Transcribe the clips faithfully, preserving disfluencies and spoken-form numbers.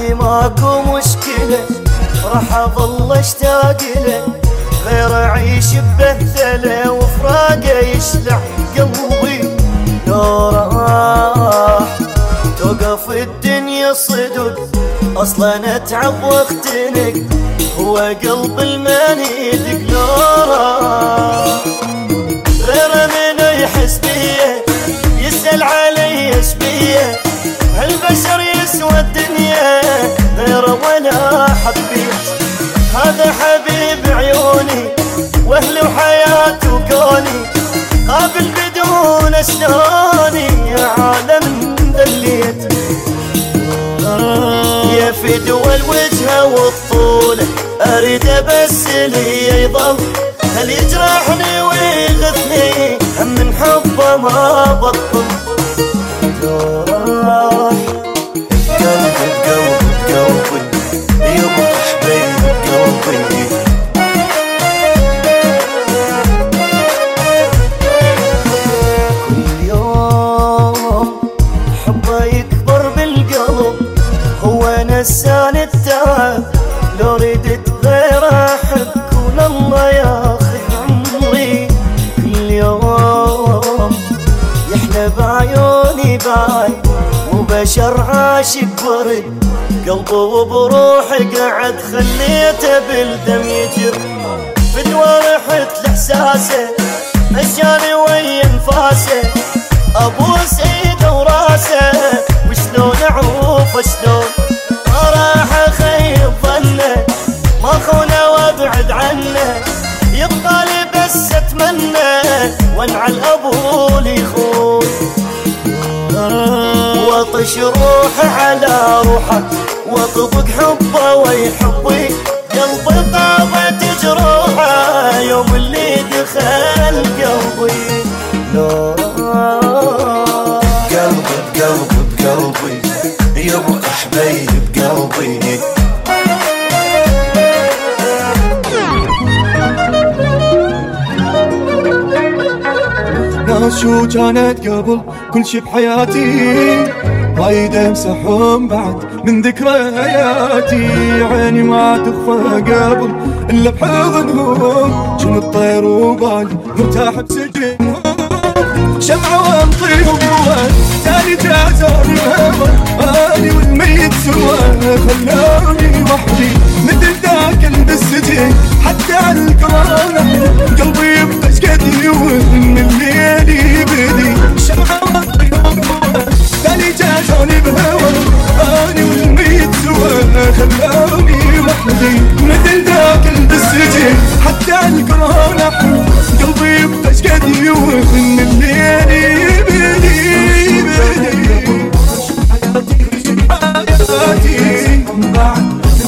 عادي ماكو مشكلة، راح اظل اشتاق له غير اعيش ببهدله، وفراقه يشلع قلبي لو راح توقف الدنيا صدق، اصلا اتعب واختنق، هو قلب المن يدق لو راح غير من يحس بيه يسأل علي ايش بيه، هالبشر يسوى الدنيا غير ولا حبيت، هذا حبيب عيوني واهلي وحياتي وكوني، قابل بدون اسناني يا عالم دليت، يا فدوى الوجه والطولة اريده بس لي يضل، هل يجرحني ويغثني هم من حبه ما بطل، لو راح قلبي بقلبي بقلبي يبقى حبيب قلبي، كل يوم حبه يكبر بالقلب، هو نساني التعب لو ردت غير احبك والله ياخذ عمري، كل يوم يحلى بعيوني باي وبشر عاشق برد، قلبه وبروحي قعد خليته بالدم يجر، فدوى رحت لاحساسه مشاني ويا انفاسه، ابوس ايده وراسه وشلون اعوف شلون، ما راح اخيب ظنه ما خونه وابعد عنه، يبقى لي بس اتمنى وانعل ابو لي خون، واطش روحه على روحه واطبق حبه ويحبي، قلبي طابت جروحه يوم اللي دخل قلبي، لو قلبي بقلبي بقلبي يبقى حبيب قلبي، ناس شو كانت قبل كل شي بحياتي وايد امسحهم بعد من ذكرياتي، عيني ما تخفى قبل الا بحضنهم، كنت طير وبالي مرتاح بسجنهم، شمعة وانطيهم هوا تاني جازوني الهوى، اني والميت سوا خلوني وحدي مثل ذاك بالسجن، حتى الكورونا قلبي يبقى شقد من الليل يبدي، شمعة وانطيهم هوا تاني جازوني بهوى، اني والميت سوا خلوني وحدي مثل ذاك بالسجن، حتى الكورونا قلبي يبقى شقد من الليل يبدي يبدي، حياتي بعد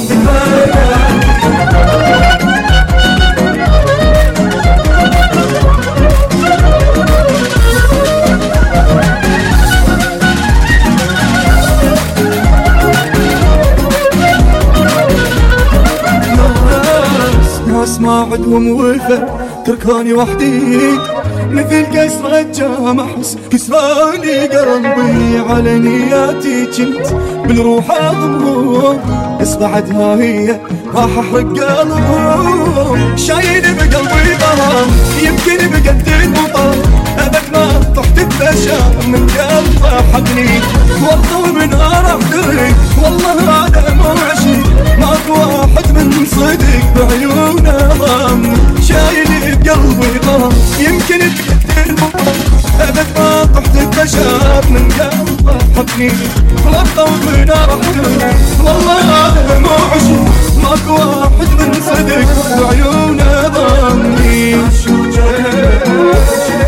ناس ما عدهم وفا تركوني وحدي مثل كسرة جام احس كسراني قلبي، على نياتي كنت بالروح اضمهم، بس بعدها هي راح احرق قلبهم، شايل بقلبي ظلام يمكن بقد المطر، ابد ما طحت ببشر من قلبه حبني، والله بنار احترق والله هذا مو عشق، ماكو واحد من صدق بعيونه ضم، شايل بقلبي ظلام يمكن بقد المطر، ابد ما طحت ببشر من قلبه حبني، والله بنار احترق والله هذا مو عشق، ماكو واحد من صدق بعيونه ضمني، شو جاي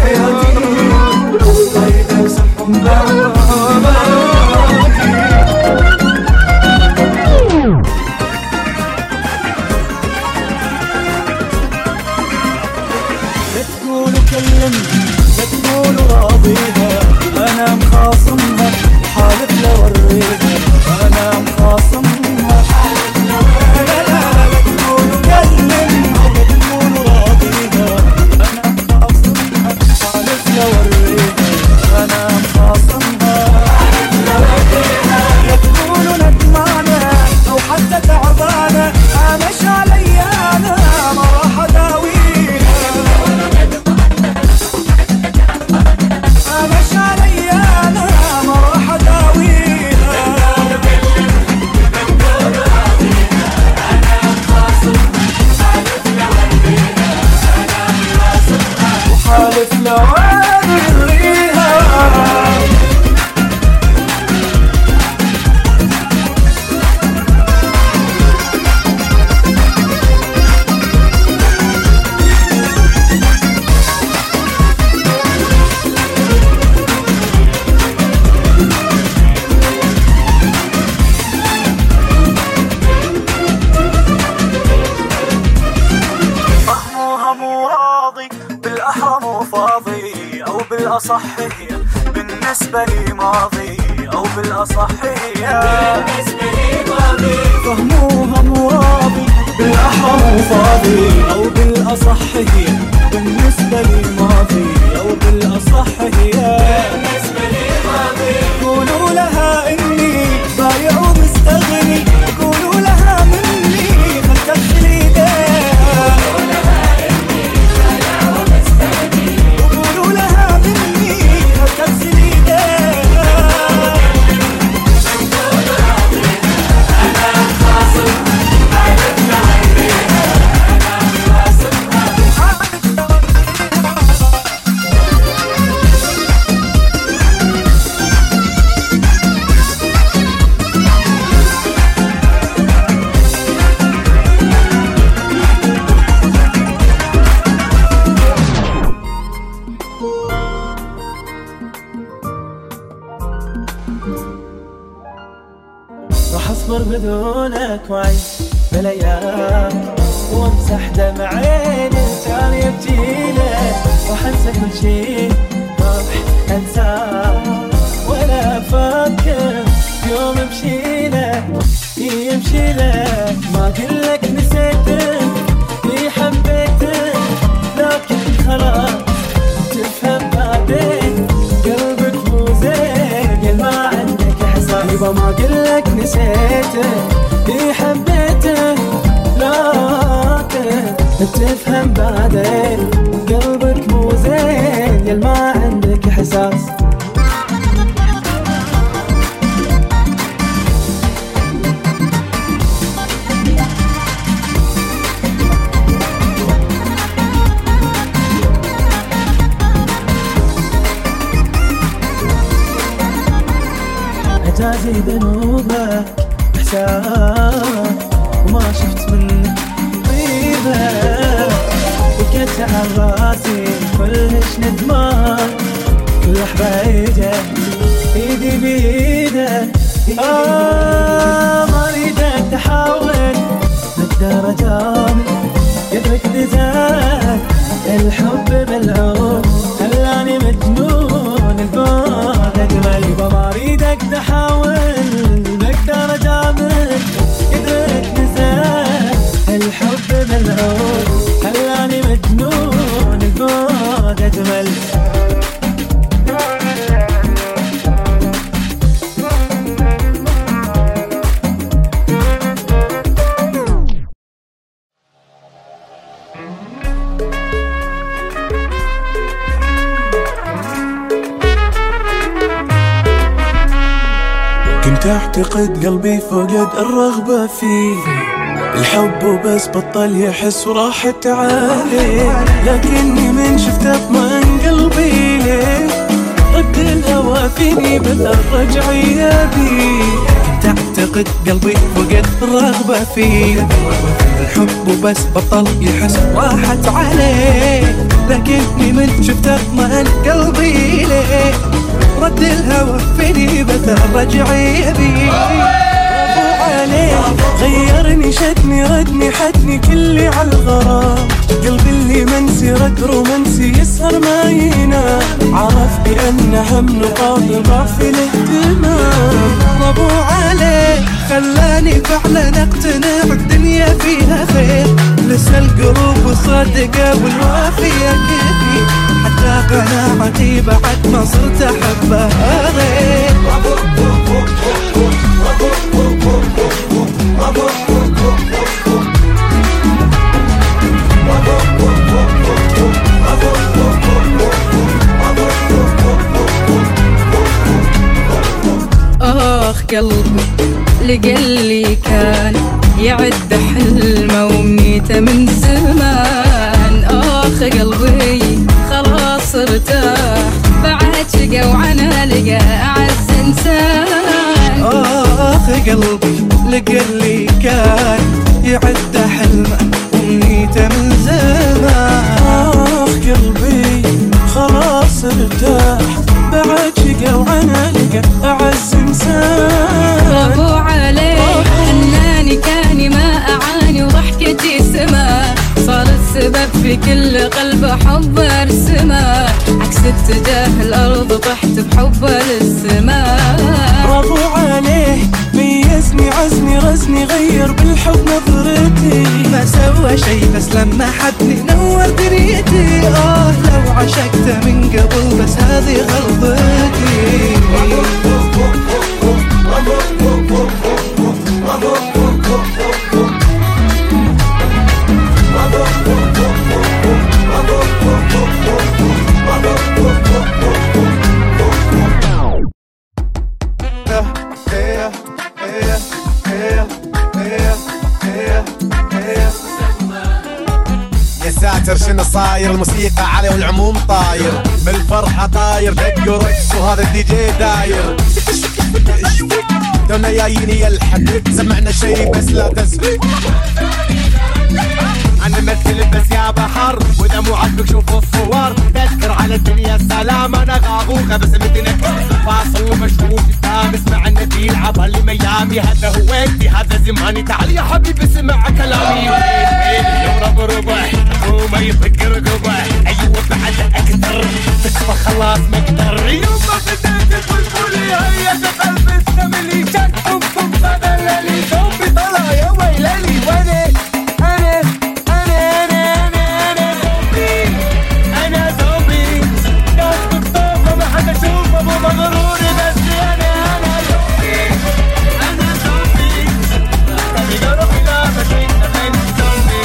طيب امسحهم بعد لا تقولوا كلمني لا تقولوا راضيها، انا مخاصمها وحالف لوريها، انا مخاصمها بالأصح هي بالنسبة لي ماضي، أو بالأصح هي بالنسبة لي ماضي. فهموها مواضي بالأحرى فاضي، أو بالأصح هي بالنسبة لي ماضي، أو بالأصح هي بالنسبة لي ماضي. قولوا لها إني بايع ومستغني، قولوا لها مني خلتك ليديها، وقولوا لها مني خلتك ليديها. راح اصبر بدونك وعيش بلياك، وامسح دمع عيني كان يبجيلك، راح انسى كل شي ما راح انساك، ولا افكر يوم بشيلك يمشيلك. ما قلك نسيتك اي حبيتك، لكن خلاص تفهم بعدين قلبك مو زين قل ما عندك احساس. يبا ما قلك نسيتك اي حبيتك، لكن تفهم بعدين قلبك مو زين قل ما عندك احساس. عتازي ذنوبك احسان، وما شفت منك طيبة، بكيت على راسي كلش ندمان، كل حبايجه ايدي بيده. آه ما اريدك تحاول بالدرجات، قدرك نزال الحب بالعود خلاني مجنون البعد اجمل. يبا ما اريدك تحاول بالدرجات، قدرك نزال الحب بالعود خلاني مجنون البعد اجمل. كنت اعتقد قلبي فقد الرغبة فيه، الحب وبس بطل يحس وراحت عليه، لكني من شفت اطمئن قلبي ليه، رد الهوى فيني بدأ الرجعية بيه. كنت اعتقد قلبي فقد الرغبة فيه، الحب وبس بطل يحس وراحت عليه، لكني من شفت اطمئن قلبي ليه، رد الهوى فيني بدأ الرجعية بيه. برافو عليه غيرني شدني ردني حدني كلي عالغرام، قلبي اللي منسي رد رومانسي يسهر ما ينام، عرف بأن هم نقاط ضعف الاهتمام. برافو عليه خلاني فعلا اقتنع الدنيا فيها خير، لسه القلوب صادقة والوافية كثير، حتى قناعتي بعد ما صرت احبها غير. آخ قلبي لقلي كان يعد حلمه ومنيته من زمان، آخ قلبي خلاص ارتاح بعد شقا وعنا لقى أعز إنسان. آخ قلبي لقلي كان يعد حلمه ومنيته من زمان، آخ قلبي خلاص ارتاح بعد شقا وعنا لقى أعز إنسان. برافو عليه حناني كاني ما أعاني وضحكتي سما، صار السبب في كل قلب حب ارسمه، عكس باتجاه الأرض طحت بحبه للسماء. برافو عليه ميزني عزني رزني غير بالحب نظرتي. ما سوى شي بس لما حبني نور دنيتي. آه لو عشقته من قبل بس هذه غلطتي. يا ساتر شنو صاير، الموسيقى علي والعموم طاير، بالفرحة طاير دق ورقص وهذا الدي جي داير. تونا جايين يلحق سمعنا شي بس لا تزفق. انا مثل بس يا بحر واذا مو عاجبك شوفوا الصور. تذكر على الدنيا السلام انا غابوخه بس مدنك فاصل ومشروب تامس مع النبيل عبالي ميامي. هذا هو وقتي هذا زماني. تعال يا حبيبي اسمع كلامي. وين وين لو رب ربع وما يطق رقبه. ايوه بعد اكثر تكفى خلاص ما اقدر. يوم ما بديت تقولي هيا قلب الثملي شككم كم هذا اللي ذنبي طلع يا ويلي. وانا انا انا انا انا انا ذنبي انا ذنبي. ناس بالطوفه ما حدا اشوفه مو مغروري بس انا انا ذنبي انا ذنبي. طبي قرب لا بس انت من ذنبي.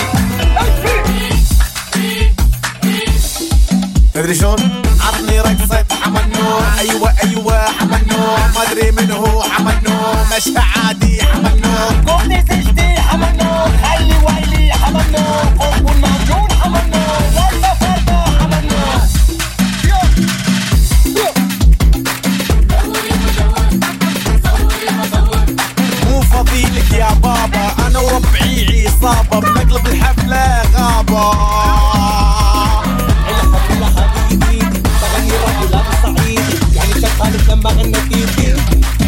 تدري شلون؟ عطني رقصة حمنو. ايوه ايوه حمنو ما ادري من هو حمنو. مش عادي حمنو. قوم نزلتي حمنو. خلي ويلي حمنو. قوم المعجون حمنو. ولا فرده حمنو. مو فضيلك يا بابا انا وربعي عصابة بنقلب الحفلة غابة. لما غنيتي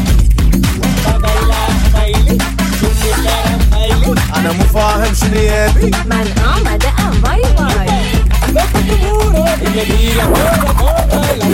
انا مو فاهم شنو يبي. من آمد ام باي باي.